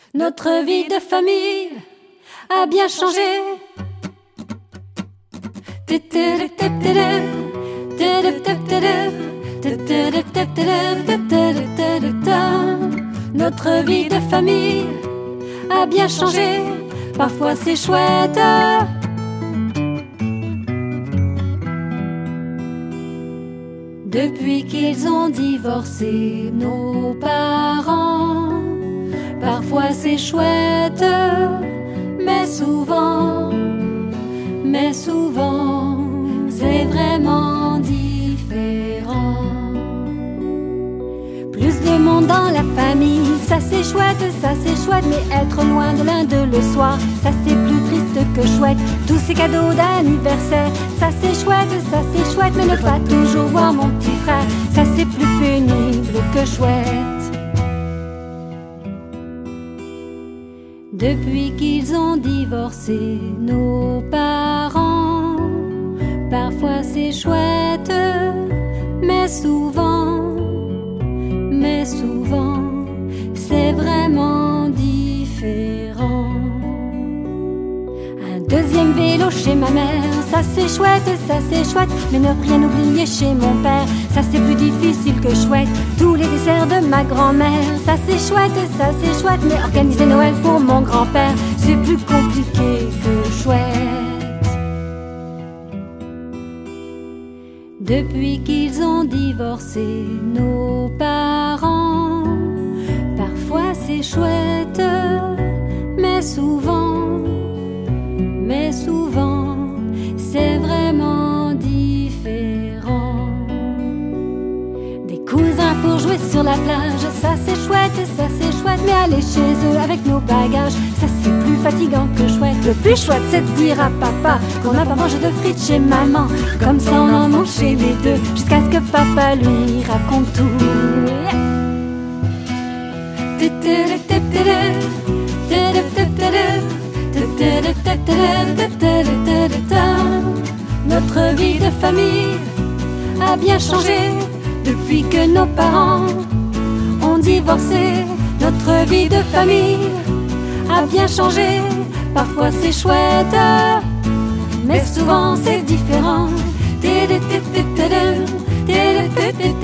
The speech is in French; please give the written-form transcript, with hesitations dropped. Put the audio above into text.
Notre vie de famille a bien changé. Notre vie de famille a bien changé. Parfois c'est chouette. Depuis qu'ils ont divorcé, nos parents, parfois c'est chouette, mais souvent, c'est vraiment différent. Plus de monde dans la famille, ça c'est chouette, mais être loin de l'un d'eux le soir, ça c'est plus triste que chouette. Tous ces cadeaux d'anniversaire, ça c'est chouette, mais ne pas toujours voir mon petit frère, ça c'est plus pénible que chouette. Depuis qu'ils ont divorcé, nos parents, parfois c'est chouette, mais souvent, c'est vraiment différent. Un deuxième vélo chez ma mère, ça c'est chouette, mais ne rien oublier chez mon père, ça c'est plus difficile que chouette. Tous les desserts de ma grand-mère, ça c'est chouette, mais organiser Noël pour mon grand-père, c'est plus compliqué que chouette. Depuis qu'ils ont divorcé, nos parents, parfois c'est chouette, mais souvent, c'est vraiment différent. Des cousins pour jouer sur la plage, ça c'est chouette, mais aller chez eux avec nos bagages, ça c'est plus fatigant que chouette. Le plus chouette c'est de dire à papa qu'on n'a pas mangé de frites chez maman, comme ça on en mange chez les deux, jusqu'à ce que papa lui raconte tout. Notre vie de famille a bien changé depuis que nos parents ont divorcé. Notre vie de famille a bien changé. Parfois c'est chouette, mais souvent c'est différent.